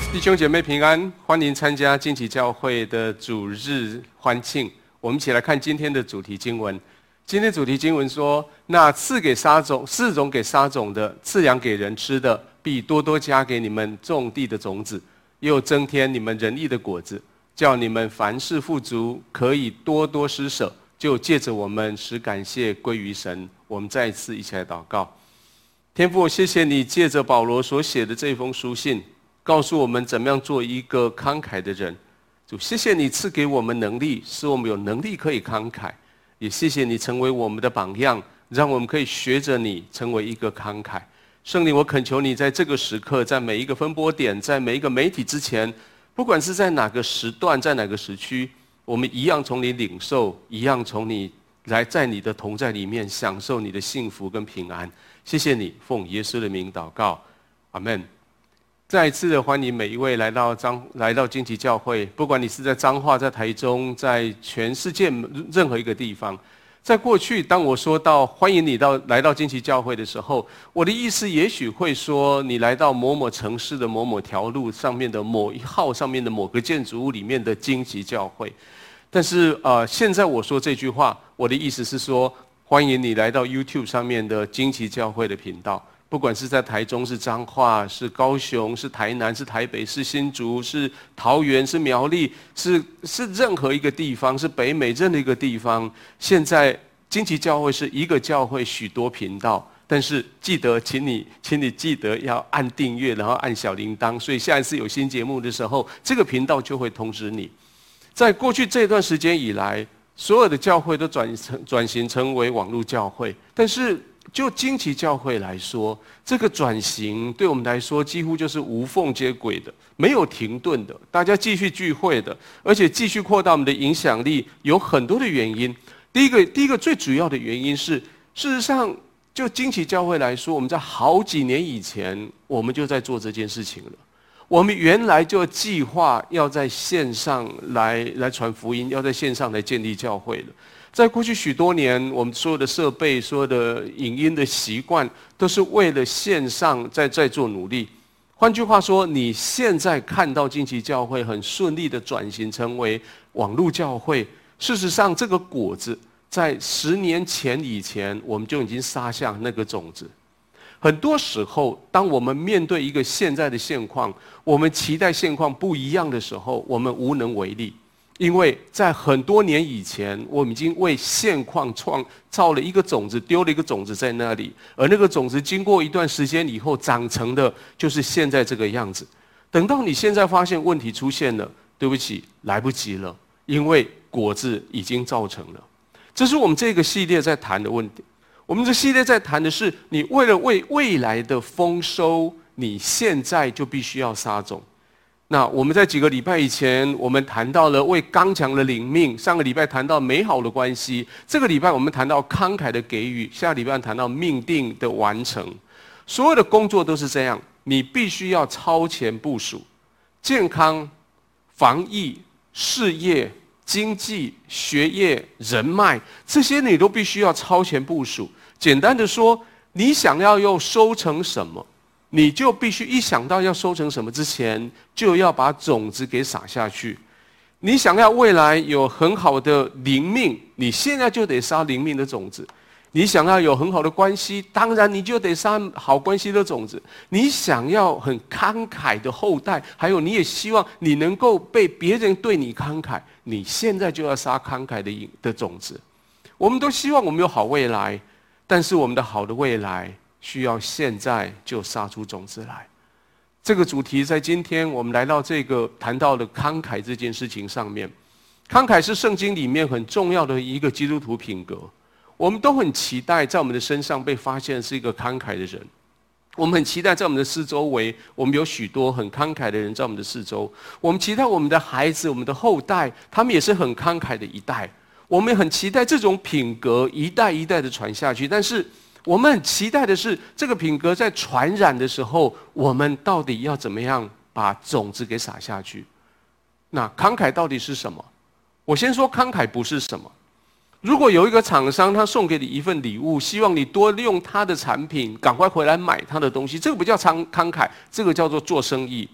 弟兄姐妹平安，欢迎参加惊奇教会的主日欢庆。我们一起来看今天的主题经文。今天主题经文说：“那赐种给撒种的，赐粮给人吃的，必多多加给你们种地的种子，又增添你们仁义的果子，叫你们凡事富足，可以多多施舍。就借着我们使感谢归于神。”我们再一次一起来祷告。天父，谢谢你借着保罗所写的这封书信，告诉我们怎么样做一个慷慨的人。主，谢谢你赐给我们能力，使我们有能力可以慷慨。也谢谢你成为我们的榜样，让我们可以学着你成为一个慷慨。圣灵，我恳求你在这个时刻，在每一个分拨点，在每一个媒体之前，不管是在哪个时段，在哪个时区，我们一样从你领受，一样从你来，在你的同在里面享受你的幸福跟平安。谢谢你，奉耶稣的名祷告，阿们。再一次的欢迎每一位来到惊奇教会，不管你是在彰化、在台中、在全世界任何一个地方。在过去，当我说到欢迎你来到惊奇教会的时候，我的意思也许会说你来到某某城市的某某条路上面的某一号上面的某个建筑物里面的惊奇教会。但是现在我说这句话，我的意思是说，欢迎你来到 YouTube 上面的惊奇教会的频道。不管是在台中、是彰化、是高雄、是台南、是台北、是新竹、是桃园、是苗栗、是任何一个地方，是北美任何一个地方，现在惊奇教会是一个教会许多频道，但是记得，请你记得要按订阅，然后按小铃铛，所以下一次有新节目的时候，这个频道就会通知你。在过去这段时间以来，所有的教会都转型成为网络教会，但是就惊奇教会来说，这个转型对我们来说几乎就是无缝接轨的，没有停顿的，大家继续聚会的，而且继续扩大我们的影响力，有很多的原因。第一个最主要的原因是，事实上就惊奇教会来说，我们在好几年以前我们就在做这件事情了。我们原来就计划要在线上来传福音，要在线上来建立教会了。在过去许多年，我们所有的设备、所有的影音的习惯，都是为了线上在做努力。换句话说，你现在看到惊奇教会很顺利的转型成为网络教会，事实上这个果子在10年前以前，我们就已经撒下那个种子。很多时候，当我们面对一个现在的现况，我们期待现况不一样的时候，我们无能为力。因为在很多年以前，我们已经为现况造了一个种子，丢了一个种子在那里，而那个种子经过一段时间以后长成的，就是现在这个样子。等到你现在发现问题出现了，对不起，来不及了，因为果子已经造成了。这是我们这个系列在谈的问题。我们这系列在谈的是，你为了为未来的丰收，你现在就必须要撒种。那我们在几个礼拜以前，我们谈到了为刚强的灵命，上个礼拜谈到美好的关系，这个礼拜我们谈到慷慨的给予，下个礼拜谈到命定的完成。所有的工作都是这样，你必须要超前部署，健康、防疫、事业、经济、学业、人脉，这些你都必须要超前部署。简单的说，你想要又收成什么，你就必须一想到要收成什么之前，就要把种子给撒下去。你想要未来有很好的灵命，你现在就得撒灵命的种子。你想要有很好的关系，当然你就得撒好关系的种子。你想要很慷慨的后代，还有你也希望你能够被别人对你慷慨，你现在就要撒慷慨的种子。我们都希望我们有好未来，但是我们的好的未来需要现在就撒出种子来。这个主题在今天我们来到这个谈到的慷慨这件事情上面。慷慨是圣经里面很重要的一个基督徒品格。我们都很期待在我们的身上被发现是一个慷慨的人。我们很期待在我们的四周围，我们有许多很慷慨的人在我们的四周。我们期待我们的孩子、我们的后代，他们也是很慷慨的一代。我们很期待这种品格一代一代的传下去，但是我们很期待的是，这个品格在传染的时候，我们到底要怎么样把种子给撒下去？那慷慨到底是什么？我先说慷慨不是什么。如果有一个厂商他送给你一份礼物，希望你多利用他的产品，赶快回来买他的东西，这个不叫慷慨，这个叫做做生意。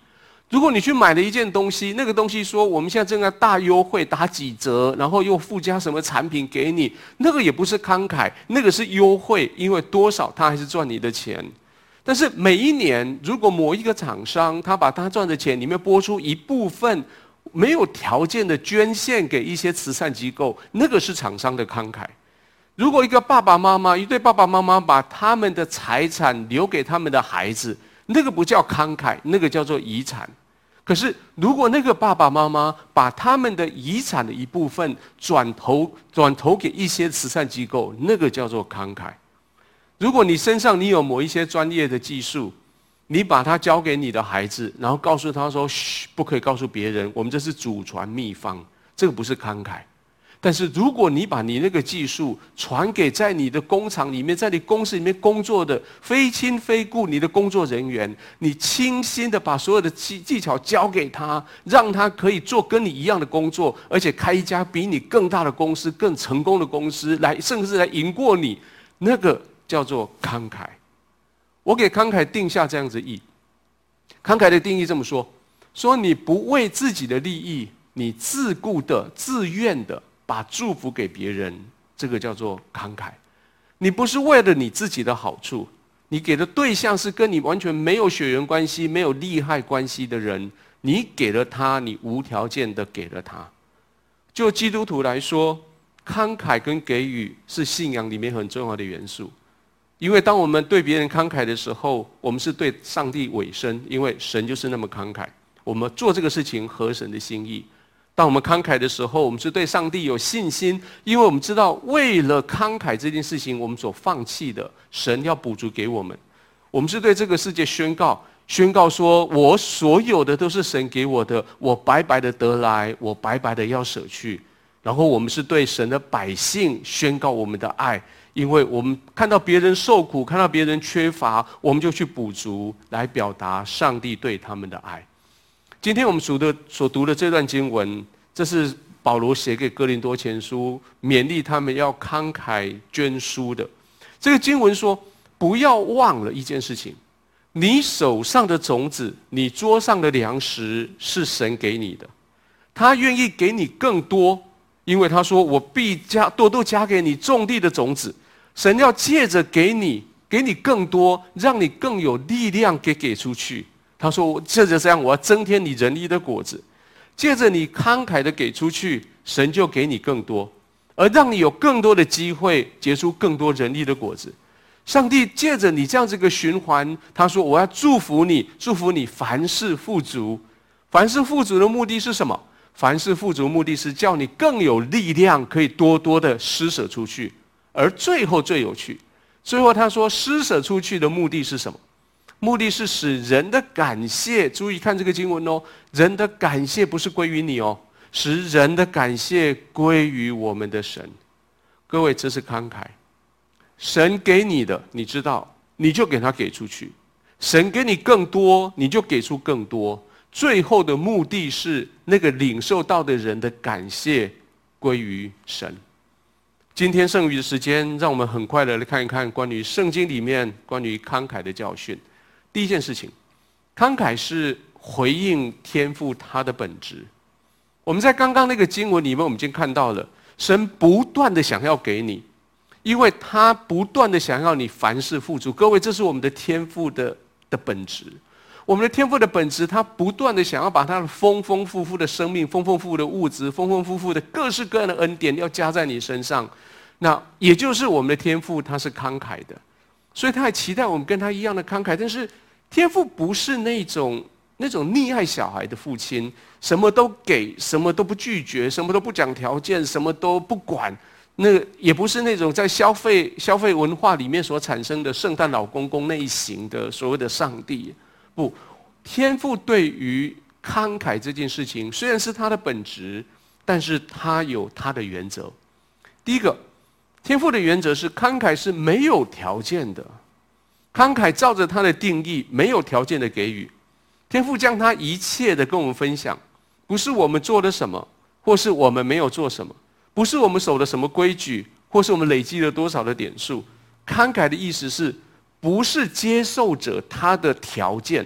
如果你去买了一件东西，那个东西说我们现在正在大优惠，打几折，然后又附加什么产品给你，那个也不是慷慨，那个是优惠，因为多少他还是赚你的钱。但是每一年，如果某一个厂商他把他赚的钱里面拨出一部分，没有条件的捐献给一些慈善机构，那个是厂商的慷慨。如果一对爸爸妈妈把他们的财产留给他们的孩子，那个不叫慷慨，那个叫做遗产。可是如果那个爸爸妈妈把他们的遗产的一部分转投给一些慈善机构，那个叫做慷慨。如果你身上有某一些专业的技术，你把它交给你的孩子，然后告诉他说：“嘘，不可以告诉别人，我们这是祖传秘方。”这个不是慷慨。但是如果你把你那个技术传给在你的工厂里面，在你公司里面工作的非亲非故你的工作人员，你倾心的把所有的技巧交给他，让他可以做跟你一样的工作，而且开一家比你更大的公司、更成功的公司，甚至来赢过你，那个叫做慷慨。我给慷慨定下这样子意，慷慨的定义这么说：说你不为自己的利益，你自顾的、自愿的把祝福给别人，这个叫做慷慨。你不是为了你自己的好处，你给的对象是跟你完全没有血缘关系、没有利害关系的人，你给了他，你无条件的给了他。就基督徒来说，慷慨跟给予是信仰里面很重要的元素。因为当我们对别人慷慨的时候，我们是对上帝委身，因为神就是那么慷慨。我们做这个事情合神的心意。当我们慷慨的时候，我们是对上帝有信心，因为我们知道为了慷慨这件事情，我们所放弃的，神要补足给我们。我们是对这个世界宣告说，我所有的都是神给我的，我白白的得来，我白白的要舍去。然后我们是对神的百姓宣告我们的爱，因为我们看到别人受苦，看到别人缺乏，我们就去补足，来表达上帝对他们的爱。今天我们所读的这段经文，这是保罗写给哥林多前书，勉励他们要慷慨捐书的。这个经文说，不要忘了一件事情，你手上的种子，你桌上的粮食是神给你的，他愿意给你更多，因为他说，我必多多加给你种地的种子。神要借着给你更多，让你更有力量给出去。他说，借着这样，我要增添你仁义的果子。借着你慷慨的给出去，神就给你更多，而让你有更多的机会结出更多仁义的果子。上帝借着你这样子一个循环，他说，我要祝福你凡事富足。凡事富足的目的是什么？凡事富足的目的是叫你更有力量，可以多多的施舍出去。而最后最有趣，最后他说，施舍出去的目的是什么？目的是使人的感谢，注意看这个经文哦，人的感谢不是归于你哦，使人的感谢归于我们的神。各位，这是慷慨。神给你的，你知道，你就给他给出去；神给你更多，你就给出更多。最后的目的是那个领受到的人的感谢归于神。今天剩余的时间，让我们很快的来看一看关于圣经里面关于慷慨的教训。第一件事情，慷慨是回应天父他的本质。我们在刚刚那个经文里面，我们已经看到了，神不断的想要给你，因为他不断的想要你凡事富足。各位，这是我们的天父的本质。我们的天父的本质，他不断的想要把他的丰丰富富的生命、丰丰富富的物质、丰丰富富的各式各样的恩典，要加在你身上。那也就是我们的天父，他是慷慨的，所以他还期待我们跟他一样的慷慨。但是天父不是那种溺爱小孩的父亲，什么都给，什么都不拒绝，什么都不讲条件，什么都不管。那也不是那种在消费文化里面所产生的圣诞老公公那一型的所谓的上帝。不，天父对于慷慨这件事情，虽然是他的本质，但是他有他的原则。第一个，天父的原则是慷慨是没有条件的，慷慨照着他的定义，没有条件的给予。天父将他一切的跟我们分享，不是我们做了什么，或是我们没有做什么，不是我们守了什么规矩，或是我们累积了多少的点数。慷慨的意思是，不是接受者他的条件，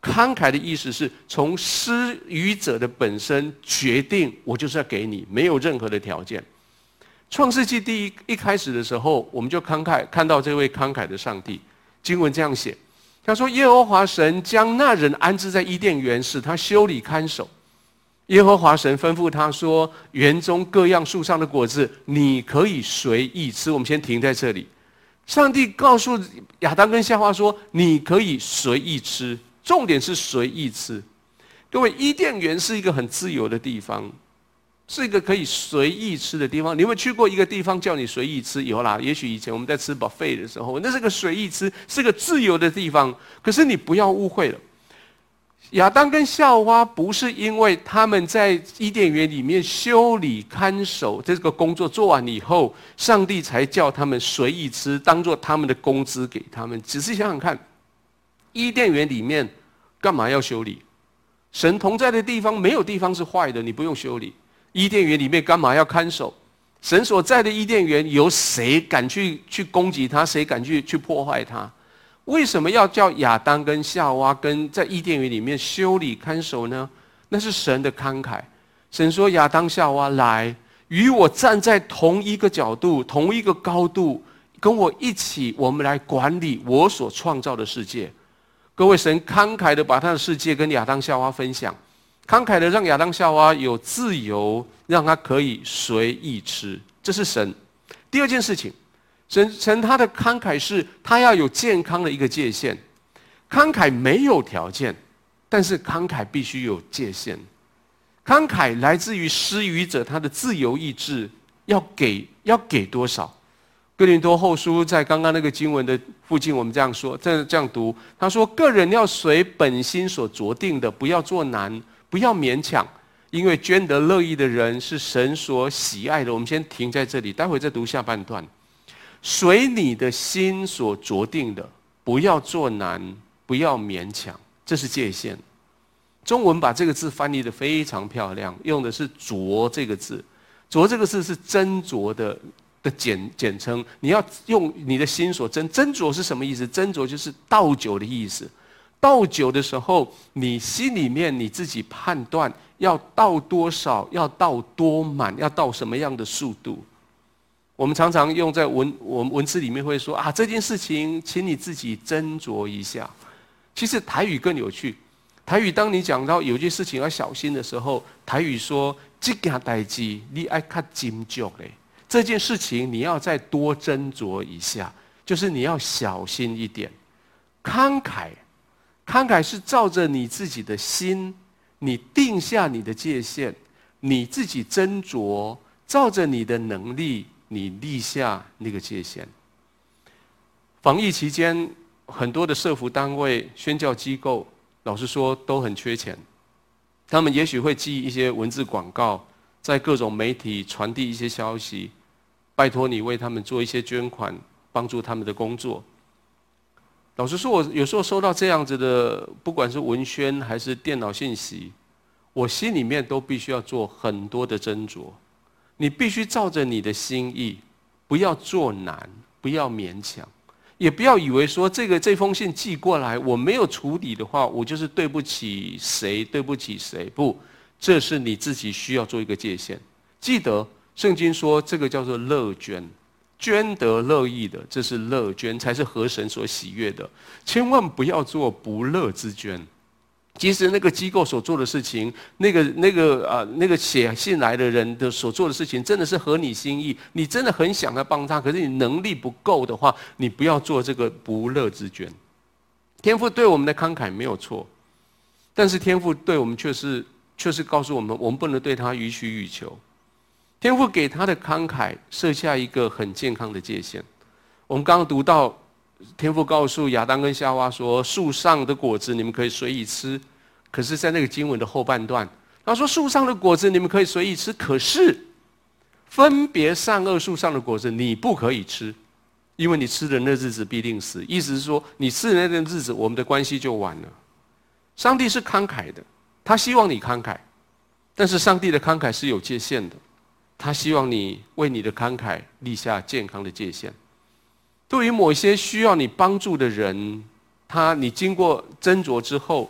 慷慨的意思是从施予者的本身决定，我就是要给你，没有任何的条件。创世纪一开始的时候，我们就看到这位慷慨的上帝。经文这样写，他说：耶和华神将那人安置在伊甸园，使他修理看守。耶和华神吩咐他说：园中各样树上的果子，你可以随意吃。我们先停在这里。上帝告诉亚当跟夏娃说：你可以随意吃，重点是随意吃。各位，伊甸园是一个很自由的地方，是一个可以随意吃的地方。你有没有去过一个地方叫你随意吃？有啦，也许以前我们在吃 buffet 的时候，那是个随意吃，是个自由的地方。可是你不要误会了，亚当跟夏娃不是因为他们在伊甸园里面修理看守这个工作做完以后，上帝才叫他们随意吃，当做他们的工资给他们。仔细想想看，伊甸园里面干嘛要修理？神同在的地方，没有地方是坏的，你不用修理。伊甸园里面干嘛要看守？神所在的伊甸园，有谁敢去攻击他？谁敢去破坏他？为什么要叫亚当跟夏娃在伊甸园里面修理看守呢？那是神的慷慨。神说：亚当夏娃来，与我站在同一个角度、同一个高度，跟我一起，我们来管理我所创造的世界。各位，神慷慨的把他的世界跟亚当夏娃分享，慷慨的让亚当夏娃有自由，让他可以随意吃，这是神。第二件事情，神他的慷慨是他要有健康的一个界限。慷慨没有条件，但是慷慨必须有界限。慷慨来自于施予者他的自由意志，要给多少。哥林多后书在刚刚那个经文的附近，我们这样说，这样读，他说：个人要随本心所酌定的，不要做难，不要勉强，因为捐得乐意的人是神所喜爱的。我们先停在这里，待会再读下半段。随你的心所酌定的，不要做难，不要勉强，这是界限。中文把这个字翻译得非常漂亮，用的是酌这个字。酌这个字是斟酌的简称，你要用你的心所斟酌是什么意思？斟酌就是倒酒的意思。倒酒的时候，你心里面你自己判断要倒多少，要倒多满，要倒什么样的速度。我们常常用在我们文字里面会说啊，这件事情请你自己斟酌一下。其实台语更有趣，台语当你讲到有件事情要小心的时候，台语说这件代志你要较斟酌嘞。这件事情你要再多斟酌一下，就是你要小心一点。慷慨是照着你自己的心，你定下你的界限，你自己斟酌，照着你的能力，你立下那个界限。防疫期间，很多的社福单位、宣教机构，老实说都很缺钱，他们也许会寄一些文字广告，在各种媒体传递一些消息。拜托你为他们做一些捐款，帮助他们的工作。老实说，我有时候收到这样子的，不管是文宣还是电脑信息，我心里面都必须要做很多的斟酌。你必须照着你的心意，不要做难，不要勉强，也不要以为说这封信寄过来，我没有处理的话，我就是对不起谁，对不起谁。不，这是你自己需要做一个界限。记得。圣经说这个叫做乐捐，捐得乐意的，这是乐捐，才是合神所喜悦的。千万不要做不乐之捐。即使那个机构所做的事情，那个写信来的人的所做的事情，真的是合你心意，你真的很想要帮他，可是你能力不够的话，你不要做这个不乐之捐。天父对我们的慷慨没有错，但是天父对我们却是告诉我们，我们不能对他予取予求。天父给他的慷慨设下一个很健康的界限。我们刚刚读到，天父告诉亚当跟夏娃说，树上的果子你们可以随意吃。可是在那个经文的后半段，他说树上的果子你们可以随意吃，可是分别善恶树上的果子你不可以吃，因为你吃的那日子必定死。意思是说，你吃的那日子，我们的关系就完了。上帝是慷慨的，他希望你慷慨，但是上帝的慷慨是有界限的。他希望你为你的慷慨立下健康的界限。对于某些需要你帮助的人，你经过斟酌之后，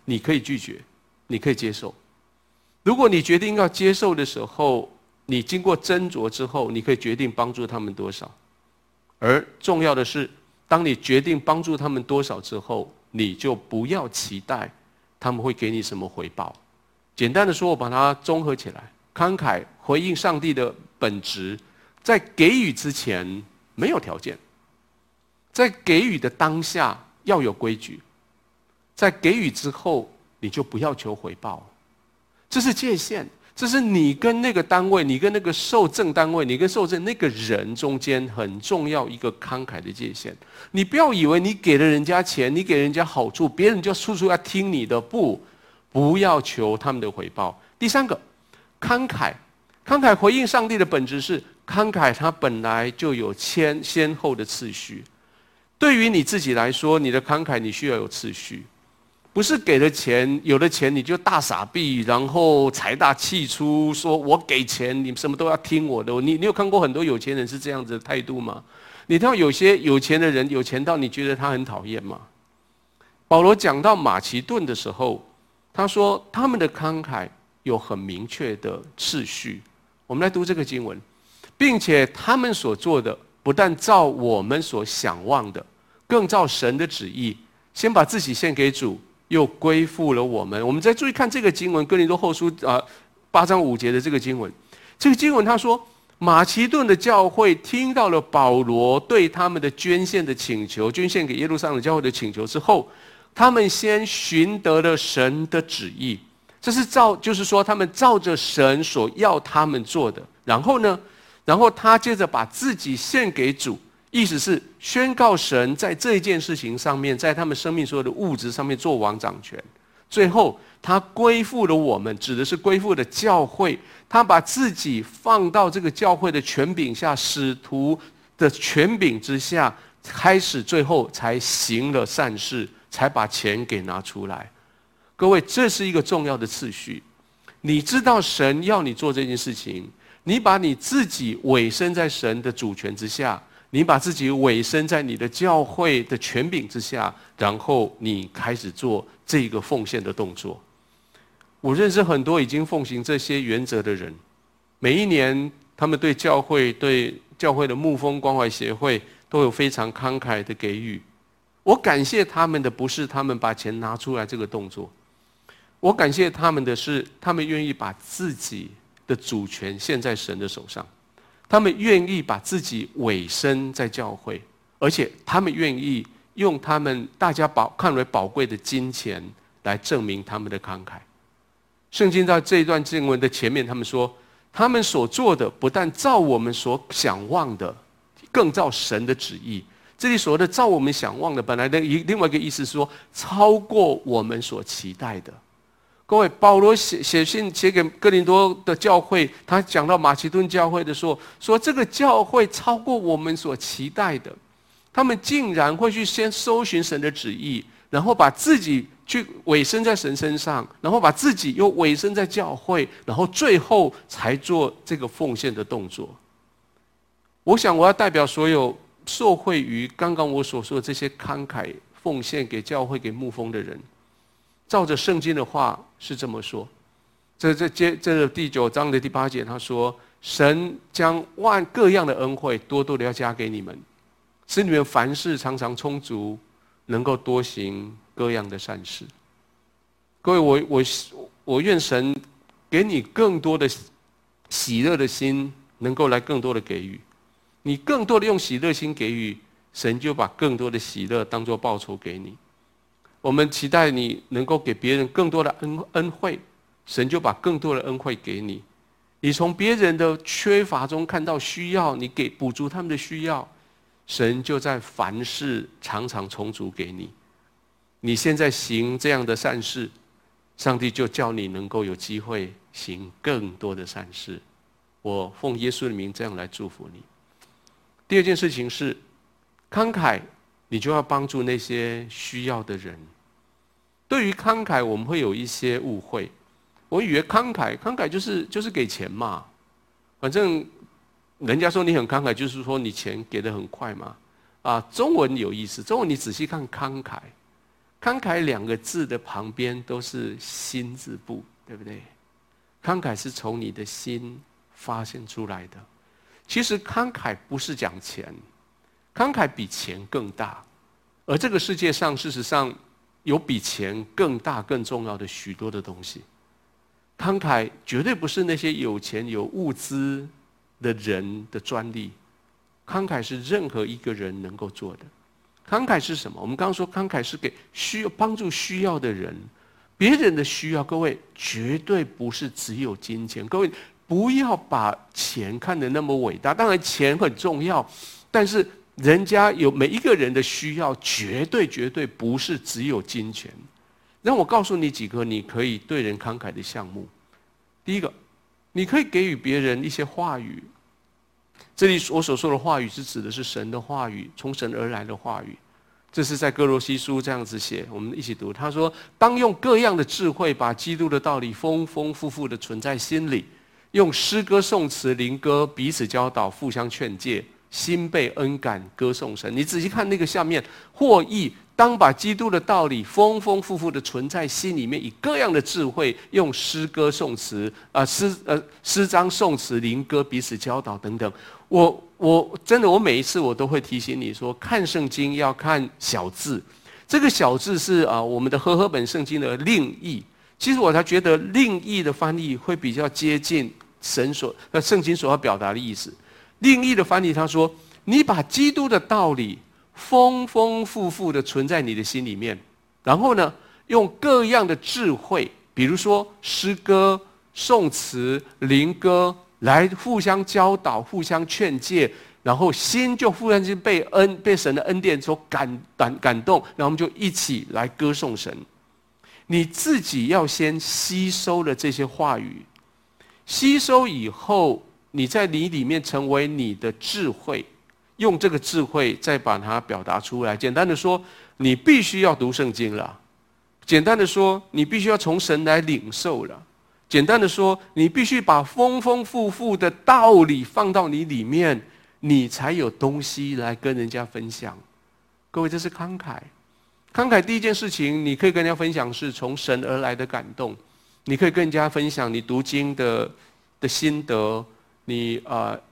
你可以拒绝，你可以接受。如果你决定要接受的时候，你经过斟酌之后，你可以决定帮助他们多少。而重要的是，当你决定帮助他们多少之后，你就不要期待他们会给你什么回报。简单的说，我把它综合起来，慷慨回应上帝的本质，在给予之前没有条件，在给予的当下要有规矩，在给予之后你就不要求回报。这是界限，这是你跟那个单位，你跟那个受赠单位，你跟受赠那个人中间很重要一个慷慨的界限。你不要以为你给了人家钱，你给人家好处，别人就处处要听你的，不要求他们的回报。第三个，慷慨回应上帝的本质是慷慨，它本来就有先后的次序。对于你自己来说，你的慷慨你需要有次序。不是给了钱，有了钱你就大撒币，然后财大气粗，说我给钱，你什么都要听我的。你有看过很多有钱人是这样子的态度吗？你看有些有钱的人，有钱到你觉得他很讨厌吗？保罗讲到马其顿的时候，他说他们的慷慨有很明确的次序。我们来读这个经文，并且他们所做的不但照我们所想望的，更照神的旨意，先把自己献给主，又归附了我们。我们再注意看这个经文，哥林多后书8章5节的这个经文。这个经文他说，马其顿的教会听到了保罗对他们的捐献的请求，捐献给耶路撒冷教会的请求之后，他们先寻得了神的旨意。这是就是说他们照着神所要他们做的。然后呢，他接着把自己献给主。意思是宣告神在这一件事情上面，在他们生命所有的物质上面做王掌权。最后他归附了我们，指的是归附的教会。他把自己放到这个教会的权柄下，使徒的权柄之下，开始最后才行了善事，才把钱给拿出来。各位，这是一个重要的次序。你知道神要你做这件事情，你把你自己委身在神的主权之下，你把自己委身在你的教会的权柄之下，然后你开始做这个奉献的动作。我认识很多已经奉行这些原则的人，每一年他们对教会的牧风关怀协会都有非常慷慨的给予。我感谢他们的不是他们把钱拿出来这个动作，我感谢他们的是他们愿意把自己的主权献在神的手上，他们愿意把自己委身在教会，而且他们愿意用他们大家看为宝贵的金钱来证明他们的慷慨。圣经在这一段经文的前面，他们说他们所做的不但照我们所想望的，更照神的旨意。这里所谓的照我们想望的，本来的另外一个意思是说超过我们所期待的。各位，保罗写信写给哥林多的教会，他讲到马其顿教会的时候，说这个教会超过我们所期待的，他们竟然会去先搜寻神的旨意，然后把自己去委身在神身上，然后把自己又委身在教会，然后最后才做这个奉献的动作。我想我要代表所有受惠于刚刚我所说的这些慷慨奉献给教会给牧风的人，照着圣经的话是这么说。这第9章的第8节他说，神将各样的恩惠多多的要加给你们，使你们凡事常常充足，能够多行各样的善事。各位，我愿神给你更多的喜乐的心，能够来更多的给予。你更多的用喜乐心给予，神就把更多的喜乐当作报酬给你。我们期待你能够给别人更多的恩惠，神就把更多的恩惠给你。你从别人的缺乏中看到需要，你补足他们的需要，神就在凡事常常充足给你。你现在行这样的善事，上帝就叫你能够有机会行更多的善事。我奉耶稣的名这样来祝福你。第二件事情是慷慨，你就要帮助那些需要的人。对于慷慨，我们会有一些误会。我以为慷慨就是给钱嘛，反正人家说你很慷慨，就是说你钱给得很快嘛。中文有意思，中文你仔细看慷慨， 慷慨2个字的旁边都是心字部，对不对？慷慨是从你的心发现出来的。其实慷慨不是讲钱，慷慨比钱更大，而这个世界上事实上有比钱更大更重要的许多的东西。慷慨绝对不是那些有钱有物资的人的专利，慷慨是任何一个人能够做的。慷慨是什么？我们刚刚说慷慨是给帮助需要的人，别人的需要，各位绝对不是只有金钱。各位不要把钱看得那么伟大，当然钱很重要，但是人家有每一个人的需要，绝对不是只有金钱。让我告诉你几个你可以对人慷慨的项目。第一个，你可以给予别人一些话语。这里我所说的话语是指的是神的话语，从神而来的话语。这是在哥罗西书这样子写，我们一起读。他说：当用各样的智慧，把基督的道理丰丰富富的存在心里，用诗歌、颂词、灵歌彼此教导，互相劝诫，心被恩感，歌颂神。你仔细看那个下面，或译当把基督的道理丰丰富富的存在心里面，以各样的智慧，用诗歌、颂词诗章、颂词、灵歌彼此教导等等。我真的，我每一次我都会提醒你说，看圣经要看小字。这个小字是我们的和合本圣经的另译。其实我才觉得另译的翻译会比较接近圣经所要表达的意思。另译的翻译他说，你把基督的道理丰丰富富的存在你的心里面，然后呢，用各样的智慧，比如说诗歌、颂词、灵歌，来互相教导、互相劝诫，然后心就忽然间被神的恩典所感动，然后我们就一起来歌颂神。你自己要先吸收了这些话语，吸收以后，你在你里面成为你的智慧，用这个智慧再把它表达出来。简单的说，你必须要读圣经了；简单的说，你必须要从神来领受了；简单的说，你必须把丰丰富富的道理放到你里面，你才有东西来跟人家分享。各位，这是慷慨。慷慨第一件事情，你可以跟人家分享是从神而来的感动，你可以跟人家分享你读经的心得，你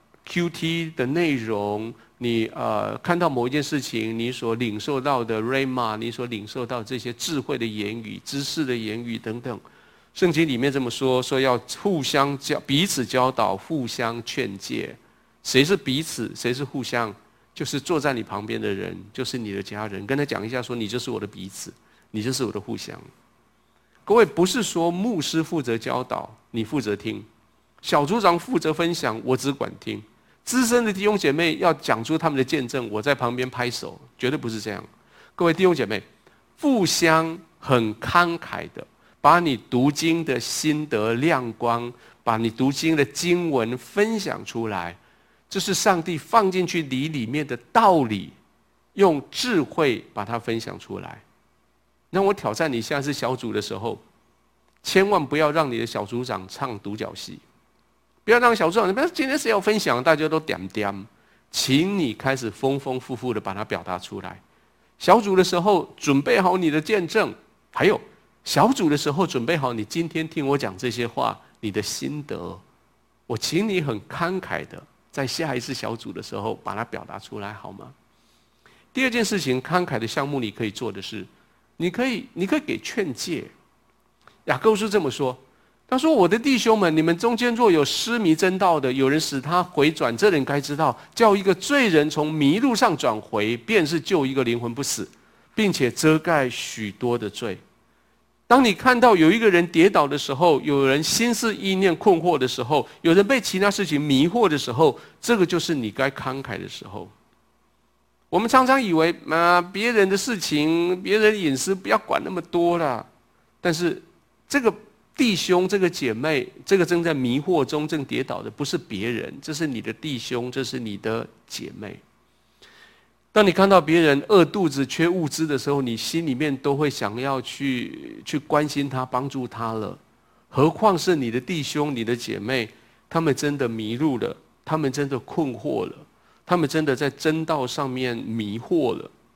QT 的内容，你看到某一件事情，你所领受到的 Rhema， 你所领受到这些智慧的言语、知识的言语等等。圣经里面这么说要彼此教导，互相劝诫。谁是彼此，谁是互相？就是坐在你旁边的人，就是你的家人，跟他讲一下说，你就是我的彼此，你就是我的互相。各位，不是说牧师负责教导，你负责听；小组长负责分享，我只管听；资深的弟兄姐妹要讲出他们的见证，我在旁边拍手，绝对不是这样。各位弟兄姐妹，互相很慷慨的把你读经的心得亮光，把你读经的经文分享出来，这是上帝放进去你里面的道理，用智慧把它分享出来。让我挑战你，下次小组的时候，千万不要让你的小组长唱独角戏，不要让小组长说今天谁要分享，大家都点点，请你开始丰丰富富的把它表达出来。小组的时候准备好你的见证，还有小组的时候准备好你今天听我讲这些话你的心得，我请你很慷慨的在下一次小组的时候把它表达出来，好吗？第二件事情，慷慨的项目你可以做的是，你可以给劝诫。雅各书这么说，他说：我的弟兄们，你们中间若有失迷真道的，有人使他回转，这人该知道，叫一个罪人从迷路上转回，便是救一个灵魂不死，并且遮盖许多的罪。当你看到有一个人跌倒的时候，有人心思意念困惑的时候，有人被其他事情迷惑的时候，这个就是你该慷慨的时候。我们常常以为别人的事情、别人的隐私不要管那么多啦，但是这个弟兄、这个姐妹、这个正在迷惑中正跌倒的，不是别人，这是你的弟兄，这是你的姐妹。当你看到别人饿肚子、缺物资的时候，你心里面都会想要去关心他、帮助他了。何况是你的弟兄、你的姐妹，他们真的迷路了，他们真的困惑了，他们真的在真道上面迷惑了。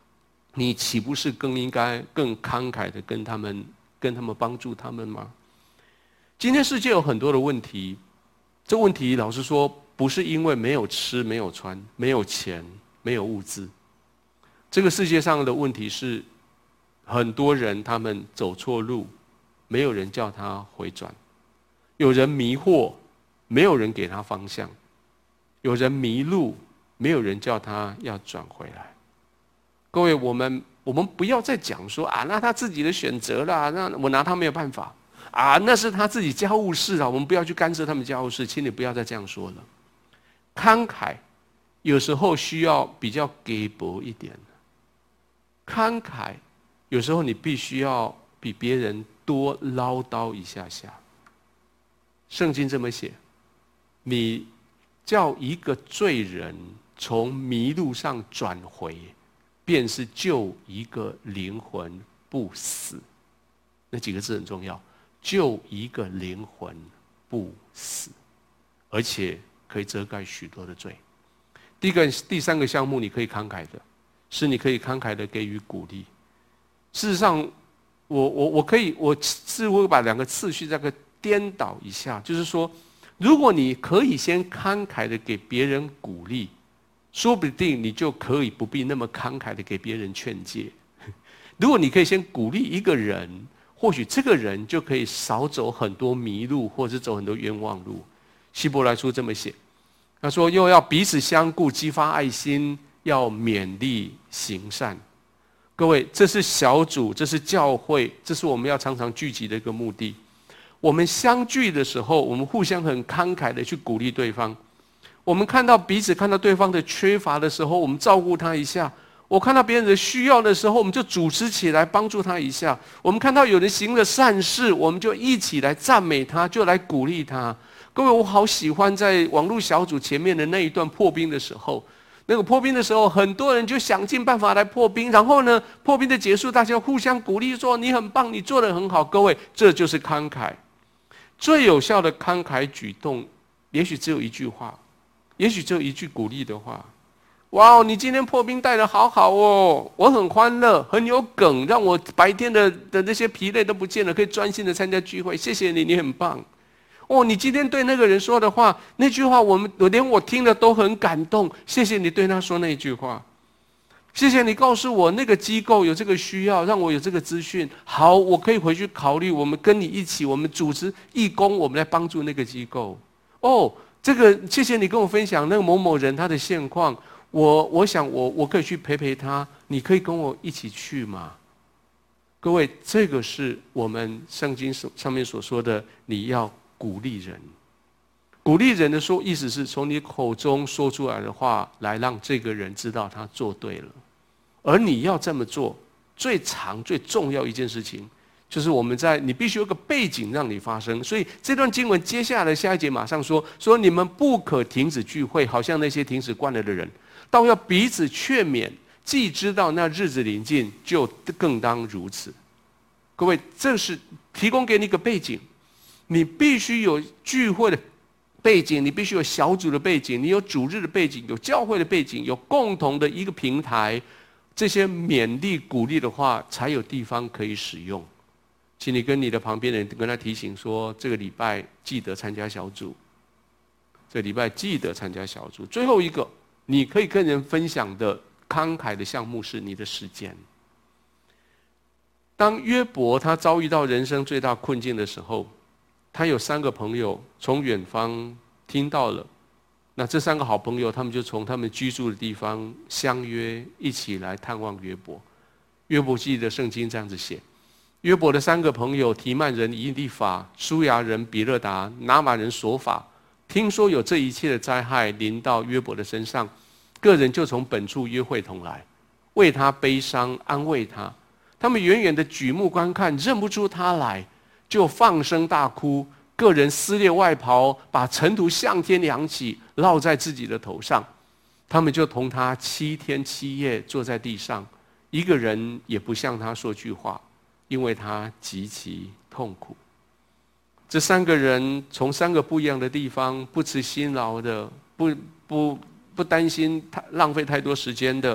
你岂不是更应该更慷慨的跟他们帮助他们吗？今天世界有很多的问题，这问题老实说，不是因为没有吃、没有穿、没有钱、没有物资。这个世界上的问题是，很多人他们走错路，没有人叫他回转；有人迷惑，没有人给他方向；有人迷路，没有人叫他要转回来。各位，我们不要再讲说啊，那他自己的选择啦，那我拿他没有办法啊，那是他自己家务事啊，我们不要去干涉他们家务事，请你不要再这样说了。慷慨有时候需要比较给薄一点，慷慨有时候你必须要比别人多唠叨一下下。圣经这么写，你叫一个罪人从迷路上转回，便是救一个灵魂不死。那几个字很重要，救一个灵魂不死，而且可以遮盖许多的罪。第三个项目你可以慷慨的是，你可以慷慨的给予鼓励。事实上，我似乎把两个次序这个颠倒一下，就是说，如果你可以先慷慨的给别人鼓励，说不定你就可以不必那么慷慨的给别人劝诫。如果你可以先鼓励一个人，或许这个人就可以少走很多迷路，或者走很多冤枉路。希伯来书这么写，他说又要彼此相顾，激发爱心，要勉励行善。各位，这是小组，这是教会，这是我们要常常聚集的一个目的。我们相聚的时候，我们互相很慷慨的去鼓励对方。我们看到彼此看到对方的缺乏的时候，我们照顾他一下。我看到别人的需要的时候，我们就组织起来帮助他一下。我们看到有人行了善事，我们就一起来赞美他，就来鼓励他。各位，我好喜欢在网络小组前面的那一段破冰的时候，那个破冰的时候，很多人就想尽办法来破冰。然后呢，破冰的结束，大家互相鼓励说：“你很棒，你做得很好。”各位，这就是慷慨。最有效的慷慨举动，也许只有一句话，也许只有一句鼓励的话。哇哦，你今天破冰带得好好哦，我很欢乐，很有梗，让我白天的那些疲累都不见了，可以专心的参加聚会。谢谢你，你很棒。哦，你今天对那个人说的话，那句话连我听了都很感动。谢谢你对他说那句话，谢谢你告诉我那个机构有这个需要，让我有这个资讯。好，我可以回去考虑，我们跟你一起，我们组织义工，我们来帮助那个机构。哦，这个谢谢你跟我分享那个某某人他的现况。我想我可以去陪他，你可以跟我一起去吗？各位，这个是我们圣经上面所说的，你要鼓励人。鼓励人的意思是从你口中说出来的话，来让这个人知道他做对了。而你要这么做，最重要一件事情，就是你必须有个背景让你发生。所以这段经文接下来下一节马上说你们不可停止聚会，好像那些停止惯了的人，倒要彼此劝勉，既知道那日子临近，就更当如此。各位，这是提供给你一个背景，你必须有聚会的背景，你必须有小组的背景，你有主日的背景，有教会的背景，有共同的一个平台，这些勉励鼓励的话，才有地方可以使用。请你跟你的旁边的人跟他提醒说，这个礼拜记得参加小组，这个礼拜记得参加小组。最后一个你可以跟人分享的慷慨的项目是你的时间。当约伯他遭遇到人生最大困境的时候，他有3个朋友从远方听到了，那这3个好朋友他们就从他们居住的地方相约，一起来探望约伯。约伯记的圣经这样子写，约伯的3个朋友提曼人以利法、舒亚人比勒达、拿玛人索法，听说有这一切的灾害临到约伯的身上，个人就从本处约会同来，为他悲伤，安慰他。他们远远的举目观看，认不出他来，就放声大哭，个人撕裂外袍，把尘土向天扬起，落在自己的头上。他们就同他7天7夜坐在地上，一个人也不向他说句话，因为他极其痛苦。这3个人从3个不一样的地方，不辞辛劳的，不担心浪费太多时间的，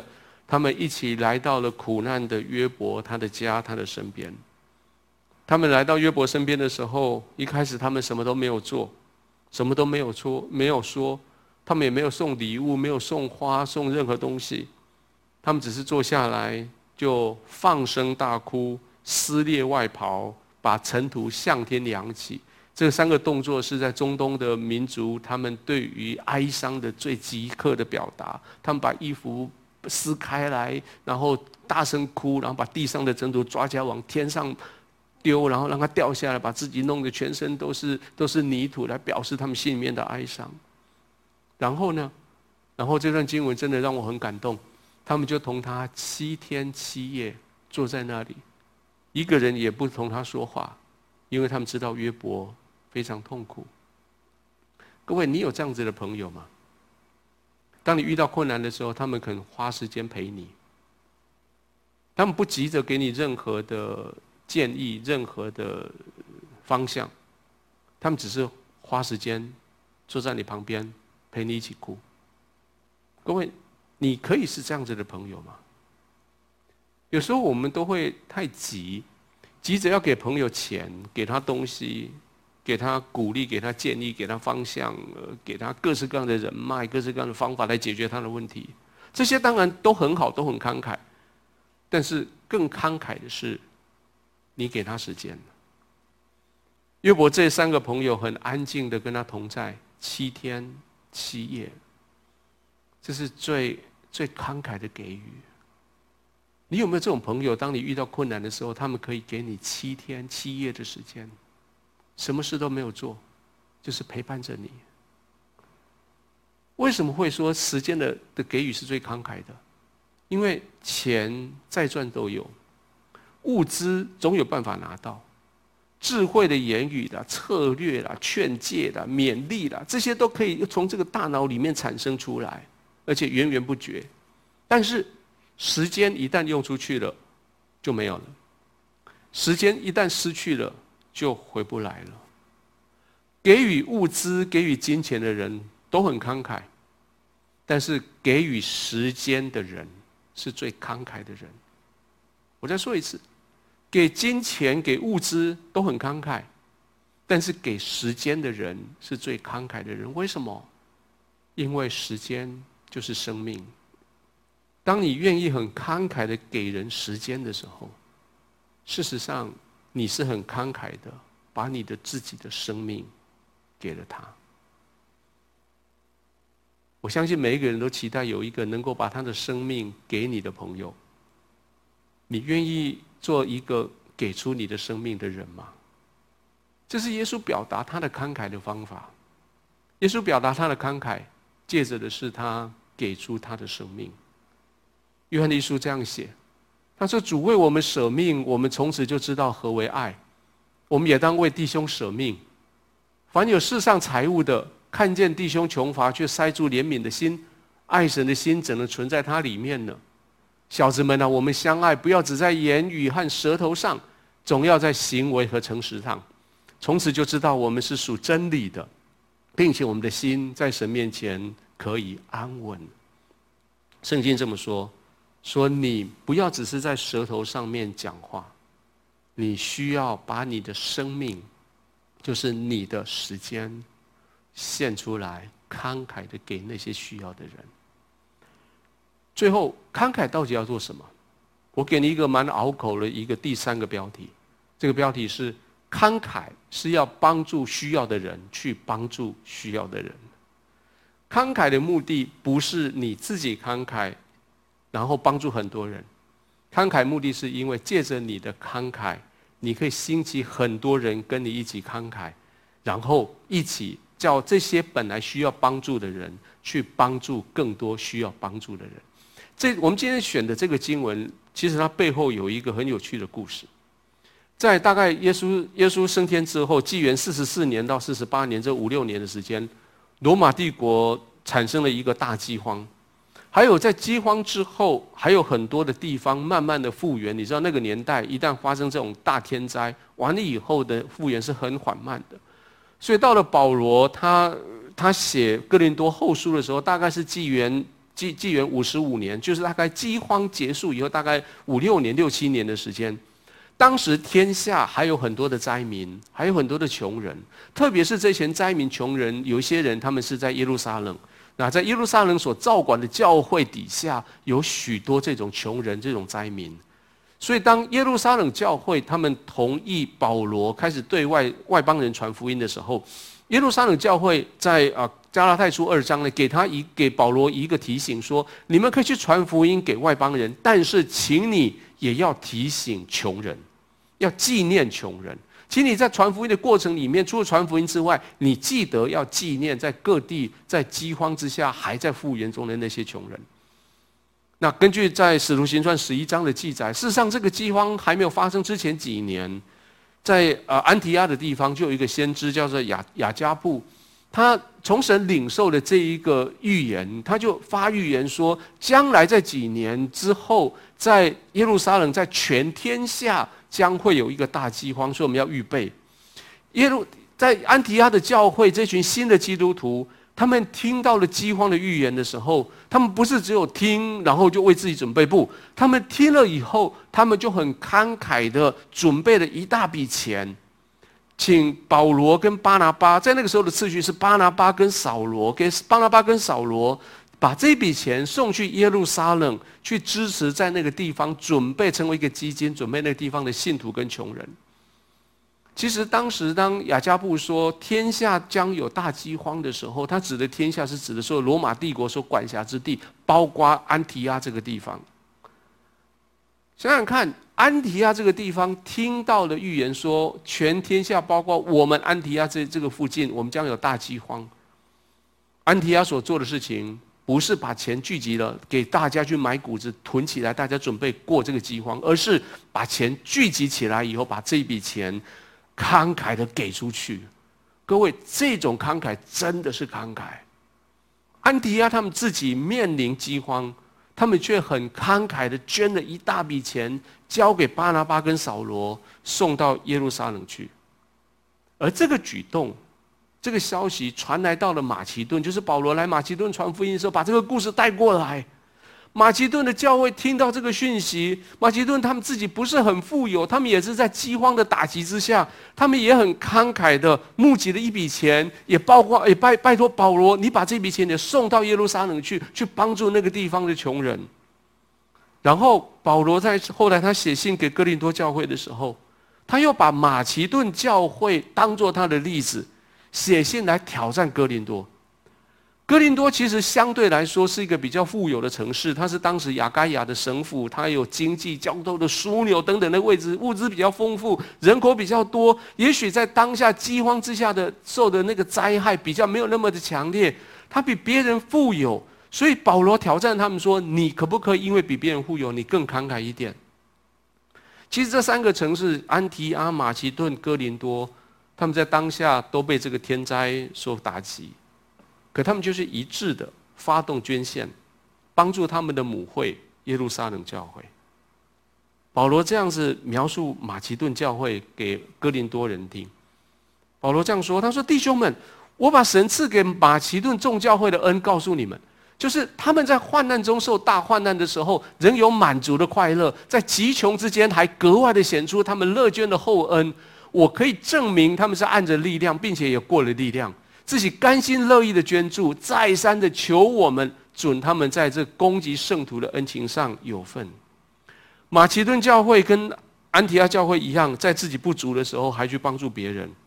他们一起来到了苦难的约伯他的家，他的身边。他们来到约伯身边的时候，一开始他们什么都没有做，什么都没有说，他们也没有送礼物，没有送花，送任何东西，他们只是坐下来就放声大哭，撕裂外袍，把尘土向天扬起。这三个动作是在中东的民族他们对于哀伤的最即刻的表达。他们把衣服撕开来，然后大声哭，然后把地上的尘土抓起来往天上丢，然后让它掉下来，把自己弄得全身都是泥土，来表示他们心里面的哀伤。然后呢，然后这段经文真的让我很感动。他们就同他7天7夜坐在那里，一个人也不同他说话，因为他们知道约伯非常痛苦。各位，你有这样子的朋友吗？当你遇到困难的时候，他们肯花时间陪你，他们不急着给你任何的建议，任何的方向，他们只是花时间坐在你旁边陪你一起哭。各位，你可以是这样子的朋友吗？有时候我们都会太急着要给朋友钱，给他东西，给他鼓励，给他建议，给他方向，给他各式各样的人脉，各式各样的方法来解决他的问题。这些当然都很好，都很慷慨，但是更慷慨的是你给他时间。约伯这3个朋友很安静的跟他同在7天7夜，这是最慷慨的给予。你有没有这种朋友？当你遇到困难的时候，他们可以给你7天7夜的时间，什么事都没有做，就是陪伴着你。为什么会说时间的给予是最慷慨的？因为钱再赚都有，物资总有办法拿到，智慧的言语啦、策略啦、劝诫啦、勉励啦，这些都可以从这个大脑里面产生出来，而且源源不绝。但是时间一旦用出去了，就没有了；时间一旦失去了，就回不来了。给予物资、给予金钱的人都很慷慨，但是给予时间的人是最慷慨的人。我再说一次，给金钱、给物资都很慷慨，但是给时间的人是最慷慨的人。为什么？因为时间就是生命。当你愿意很慷慨的给人时间的时候，事实上你是很慷慨的把你的自己的生命给了他。我相信每一个人都期待有一个能够把他的生命给你的朋友。你愿意做一个给出你的生命的人吗？这是耶稣表达他的慷慨的方法。耶稣表达他的慷慨，借着的是他给出他的生命。约翰一书这样写，他说：主为我们舍命，我们从此就知道何为爱。我们也当为弟兄舍命。凡有世上财物的，看见弟兄穷乏，却塞住怜悯的心，爱神的心怎能存在他里面呢？小子们啊，我们相爱，不要只在言语和舌头上，总要在行为和诚实上。从此就知道我们是属真理的，并且我们的心在神面前可以安稳。圣经这么说，说你不要只是在舌头上面讲话，你需要把你的生命，就是你的时间献出来，慷慨的给那些需要的人。最后，慷慨到底要做什么？我给你一个蛮拗口的一个第3个标题，这个标题是：慷慨是要帮助需要的人去帮助需要的人。慷慨的目的不是你自己慷慨然后帮助很多人，慷慨目的是因为借着你的慷慨，你可以兴起很多人跟你一起慷慨，然后一起叫这些本来需要帮助的人去帮助更多需要帮助的人。我们今天选的这个经文，其实它背后有一个很有趣的故事。在大概耶稣升天之后，纪元44年到48年这5-6年的时间，罗马帝国产生了一个大饥荒。还有在饥荒之后，还有很多的地方慢慢的复原。你知道那个年代一旦发生这种大天灾，完了以后的复原是很缓慢的。所以到了保罗他写哥林多后书的时候，大概是纪元纪元55年，就是大概饥荒结束以后，大概5、6年、6、7年的时间。当时天下还有很多的灾民，还有很多的穷人，特别是这群灾民穷人，有一些人他们是在耶路撒冷。那在耶路撒冷所照管的教会底下，有许多这种穷人、这种灾民。所以，当耶路撒冷教会他们同意保罗开始对外邦人传福音的时候，耶路撒冷教会在加拉太书2章呢，给保罗一个提醒说：你们可以去传福音给外邦人，但是请你也要提醒穷人，要纪念穷人。请你在传福音的过程里面，除了传福音之外，你记得要纪念在各地在饥荒之下还在复原中的那些穷人。那根据在使徒行传11章的记载，事实上这个饥荒还没有发生之前几年，在安提阿的地方就有一个先知叫做雅加布，他从神领受了这一个预言，他就发预言说，将来在几年之后，在耶路撒冷，在全天下将会有一个大饥荒，所以我们要预备。在安提阿的教会，这群新的基督徒，他们听到了饥荒的预言的时候，他们不是只有听，然后就为自己准备，不，他们听了以后，他们就很慷慨的准备了一大笔钱，请保罗跟巴拿巴，在那个时候的次序是巴拿巴跟扫罗，给巴拿巴跟扫罗把这笔钱送去耶路撒冷，去支持在那个地方准备成为一个基金，准备那个地方的信徒跟穷人。其实当时当雅加布说天下将有大饥荒的时候，他指的天下是指的说罗马帝国所管辖之地，包括安提阿这个地方。想想看，安提阿这个地方听到的预言说，全天下包括我们安提阿这个附近，我们将有大饥荒。安提阿所做的事情，不是把钱聚集了给大家去买谷子囤起来，大家准备过这个饥荒，而是把钱聚集起来以后，把这笔钱慷慨的给出去。各位，这种慷慨真的是慷慨。安提阿他们自己面临饥荒，他们却很慷慨的捐了一大笔钱，交给巴拿巴跟扫罗，送到耶路撒冷去。而这个举动，这个消息传来到了马其顿，就是保罗来马其顿传福音的时候，把这个故事带过来。马其顿的教会听到这个讯息，马其顿他们自己不是很富有，他们也是在饥荒的打击之下，他们也很慷慨的募集了一笔钱，也拜托保罗，你把这笔钱也送到耶路撒冷去帮助那个地方的穷人。然后保罗在后来他写信给哥林多教会的时候，他又把马其顿教会当作他的例子，写信来挑战哥林多。哥林多其实相对来说是一个比较富有的城市，它是当时亚该亚的省府，它有经济、交通的枢纽等等的位置，物资比较丰富，人口比较多。也许在当下饥荒之下的受的那个灾害比较没有那么的强烈，它比别人富有，所以保罗挑战他们说：你可不可以因为比别人富有，你更慷慨一点？其实这3个城市安提阿、马其顿、哥林多，他们在当下都被这个天灾所打击。可他们就是一致的发动捐献，帮助他们的母会耶路撒冷教会。保罗这样子描述马其顿教会给哥林多人听。保罗这样说，他说：弟兄们，我把神赐给马其顿众教会的恩告诉你们，就是他们在患难中受大患难的时候，仍有满足的快乐，在极穷之间还格外的显出他们乐捐的厚恩。我可以证明他们是按着力量，并且也过了力量，自己甘心乐意的捐助，再三的求我们准他们在这攻击圣徒的恩情上有份。马其顿教会跟安提阿教会一样，在自己不足的时候还去帮助别人。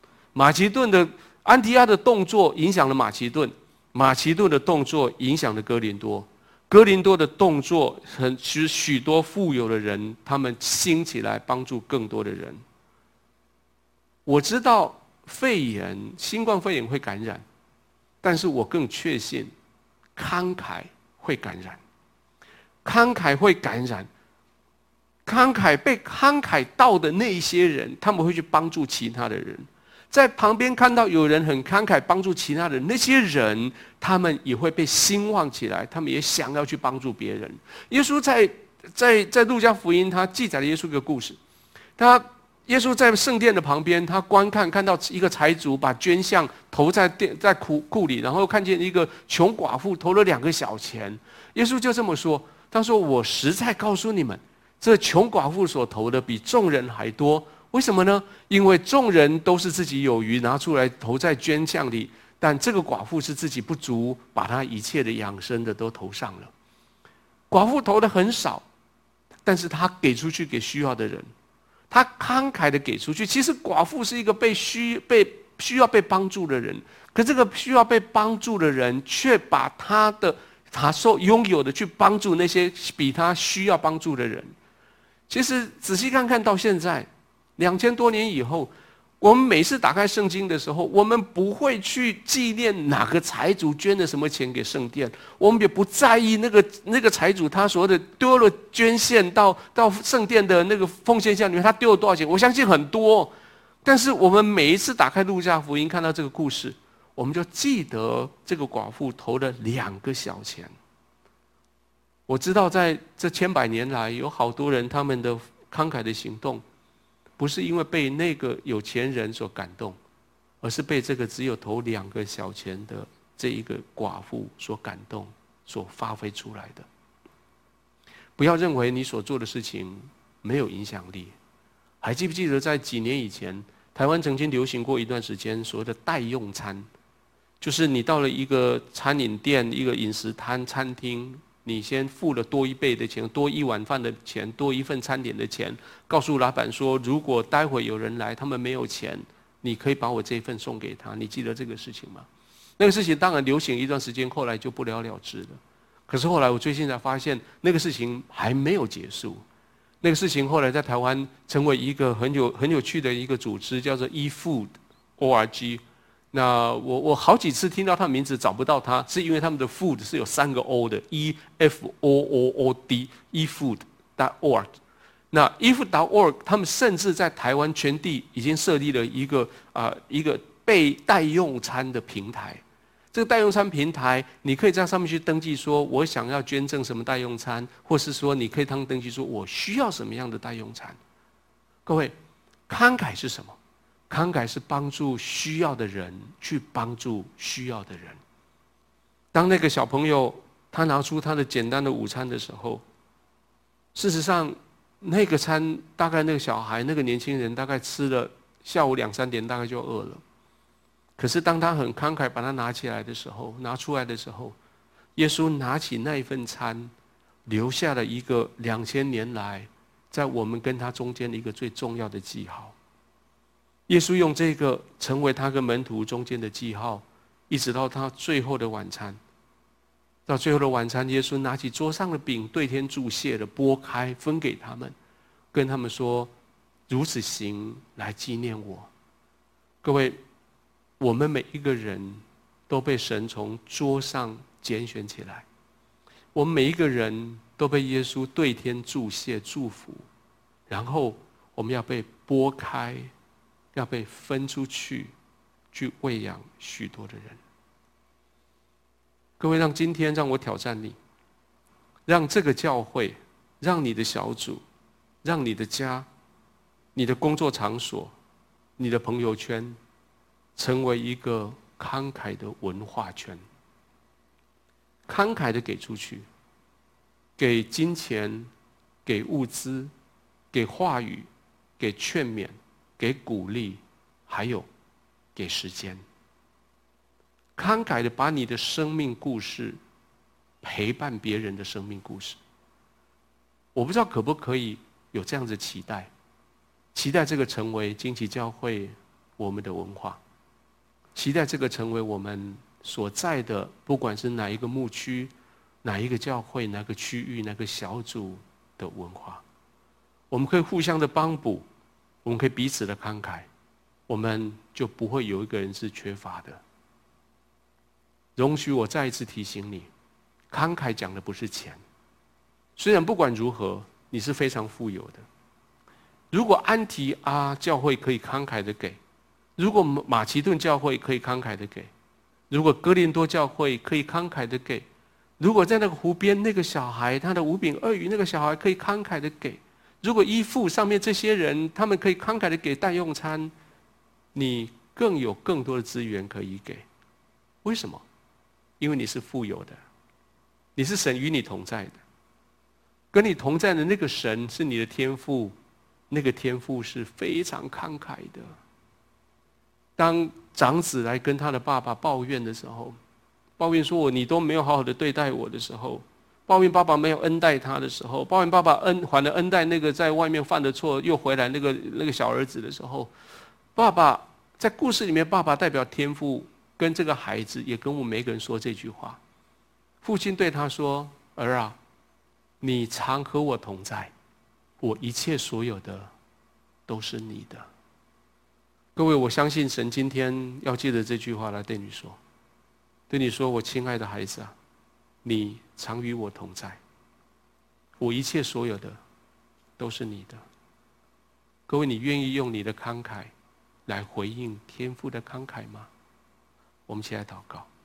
安提阿的动作影响了马其顿，马其顿的动作影响了哥林多，哥林多的动作使许多富有的人他们兴起来帮助更多的人。我知道新冠肺炎会感染，但是我更确信慷慨会感染。慷慨会感染，被慷慨到的那一些人，他们会去帮助其他的人。在旁边看到有人很慷慨帮助其他人，那些人他们也会被兴旺起来，他们也想要去帮助别人。耶稣在路加福音他记载了耶稣一个故事， 耶稣在圣殿的旁边，他观看，看到一个财主把捐项投在库里，然后看见一个穷寡妇投了2个小钱。耶稣就这么说：“他说，我实在告诉你们，这穷寡妇所投的比众人还多。为什么呢？因为众人都是自己有余，拿出来投在捐项里，但这个寡妇是自己不足，把她一切的养生的都投上了。寡妇投的很少，但是她给出去给需要的人。”他慷慨的给出去。其实寡妇是一个需要被帮助的人，可这个需要被帮助的人，却把他所拥有的去帮助那些比他需要帮助的人。其实仔细看看到现在2000多年以后，我们每次打开圣经的时候，我们不会去纪念哪个财主捐了什么钱给圣殿，我们也不在意那个财主他所谓的丢了捐献到圣殿的那个奉献箱里面，他丢了多少钱？我相信很多。但是我们每一次打开路加福音看到这个故事，我们就记得这个寡妇投了2个小钱。我知道在这千百年来，有好多人他们的慷慨的行动，不是因为被那个有钱人所感动，而是被这个只有投2个小钱的这一个寡妇所感动，所发挥出来的。不要认为你所做的事情没有影响力。还记不记得在几年以前，台湾曾经流行过一段时间所谓的代用餐，就是你到了一个餐饮店、一个饮食餐厅，你先付了多1倍的钱，多1碗饭的钱，多1份餐点的钱，告诉老板说，如果待会有人来，他们没有钱，你可以把我这一份送给他。你记得这个事情吗？那个事情当然流行一段时间，后来就不了了之了。可是后来我最近才发现，那个事情还没有结束。那个事情后来在台湾成为一个很有趣的一个组织，叫做 eFood.org。那我好几次听到他的名字找不到他，是因为他们的 food 是有3个 O 的 EFOOD eFood.org。那 eFood.org 他们甚至在台湾全地已经设立了一个被代用餐的平台。这个代用餐平台，你可以在上面去登记说我想要捐赠什么代用餐，或是说你可以登记说我需要什么样的代用餐。各位，慷慨是什么？慷慨是帮助需要的人去帮助需要的人。当那个小朋友他拿出他的简单的午餐的时候，事实上那个餐大概那个小孩那个年轻人大概吃了下午2、3点大概就饿了。可是当他很慷慨把它拿起来的时候，拿出来的时候，耶稣拿起那一份餐，留下了一个2000年来在我们跟他中间的一个最重要的记号。耶稣用这个成为他跟门徒中间的记号，一直到他最后的晚餐。到最后的晚餐，耶稣拿起桌上的饼，对天祝谢了，拨开分给他们，跟他们说：“如此行，来纪念我。”各位，我们每一个人都被神从桌上拣选起来，我们每一个人都被耶稣对天祝谢祝福，然后我们要被拨开，要被分出去，去喂养许多的人。各位，让今天让我挑战你，让这个教会，让你的小组，让你的家，你的工作场所，你的朋友圈，成为一个慷慨的文化圈。慷慨的给出去，给金钱，给物资，给话语，给劝勉，给鼓励，还有给时间。慷慨的把你的生命故事陪伴别人的生命故事。我不知道可不可以有这样子期待，期待这个成为惊奇教会我们的文化，期待这个成为我们所在的不管是哪一个牧区，哪一个教会，哪个区域，哪个小组的文化。我们可以互相的帮补，我们可以彼此的慷慨，我们就不会有一个人是缺乏的。容许我再一次提醒你，慷慨讲的不是钱。虽然不管如何你是非常富有的，如果安提阿教会可以慷慨的给，如果马其顿教会可以慷慨的给，如果哥林多教会可以慷慨的给，如果在那个湖边那个小孩他的5饼2鱼那个小孩可以慷慨的给， 如果依附上面这些人，他们可以慷慨的给代用餐，你更有更多的资源可以给。为什么？因为你是富有的，你是神与你同在的，跟你同在的那个神是你的天父，那个天父是非常慷慨的。当长子来跟他的爸爸抱怨的时候，抱怨说你都没有好好的对待我的时候，抱怨爸爸没有恩待他的时候，抱怨爸爸还了恩待那个在外面犯的错又回来那个小儿子的时候，爸爸在故事里面，爸爸代表天父跟这个孩子，也跟我们每个人说这句话。父亲对他说：“儿啊，你常和我同在，我一切所有的都是你的。”各位，我相信神今天要借着这句话来对你说，我亲爱的孩子啊，你常与我同在，我一切所有的都是你的。各位，你愿意用你的慷慨来回应天父的慷慨吗？我们一起来祷告。